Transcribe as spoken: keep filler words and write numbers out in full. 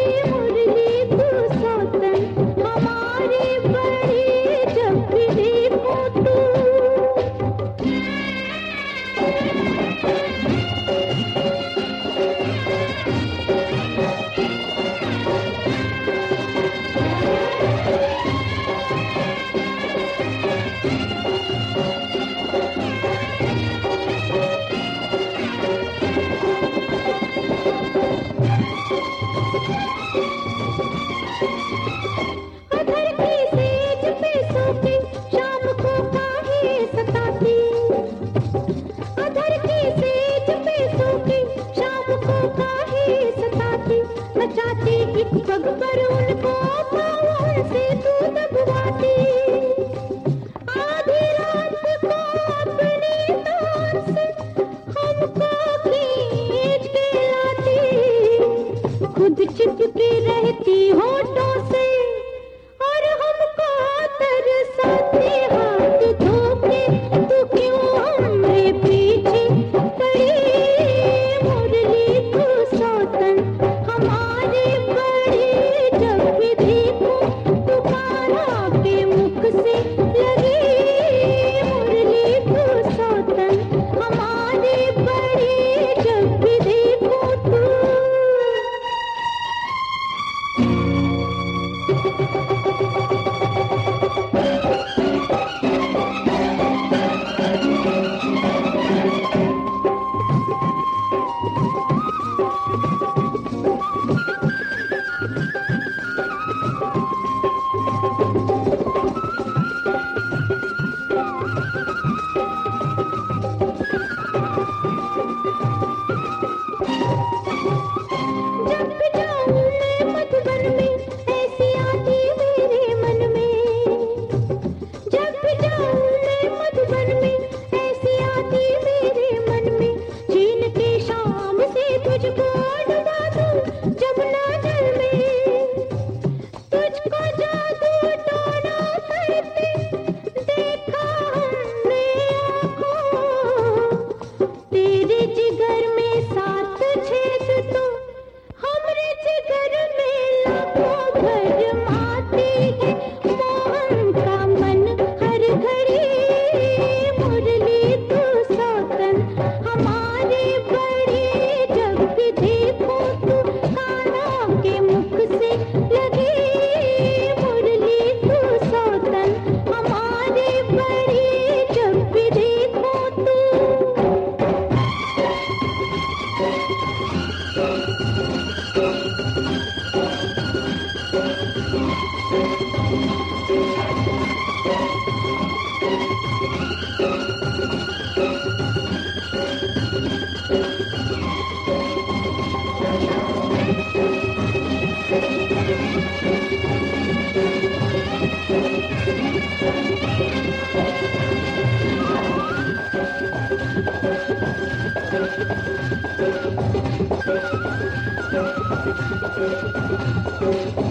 मुरली तू सौतन हमारी बड़ी, जब भी देखो तू। अधर की सेज पे सो के शाम को काहे सताती, अधर की सेज पे सो के शाम को काहे सताती, नचाती एक पग पर उनको पाँव से तू दबवाती, आधी रात को अपनी तान से हमको खींच के लाती, खुद चिपकी रहती होठों से और हमको तरसाती, हाथ धोके तू क्यों हमरे पीछे पड़ी, मुरली तू सौतन हमारी बड़ी, जब भी देखो तू कान्हा के मुख से लगी, मुरली तू सौतन हमारी बड़ी, जब भी देखो तू। जब भी जाऊं मैं मधुबन में ऐसी आती मेरे मन में, जब भी जाऊं मैं मधुबन में ऐसी आती मेरे मन में, छीन के शाम से तुझको डुबा दूं जमुना जल में, तुझको जादू टोना करते देखा हमने आँखों, तेरे जिगर में सात छेद तो हमरे जिगर में लाखों भरमाती है, मोहन का मन हर घड़ी, मुरली तू सौतन हमारी बड़ी, जब भी देखो तू कान्हा के मुख से लगी, मुरली तू सौतन हमारी बड़ी, जब भी देखो तू। Thank you.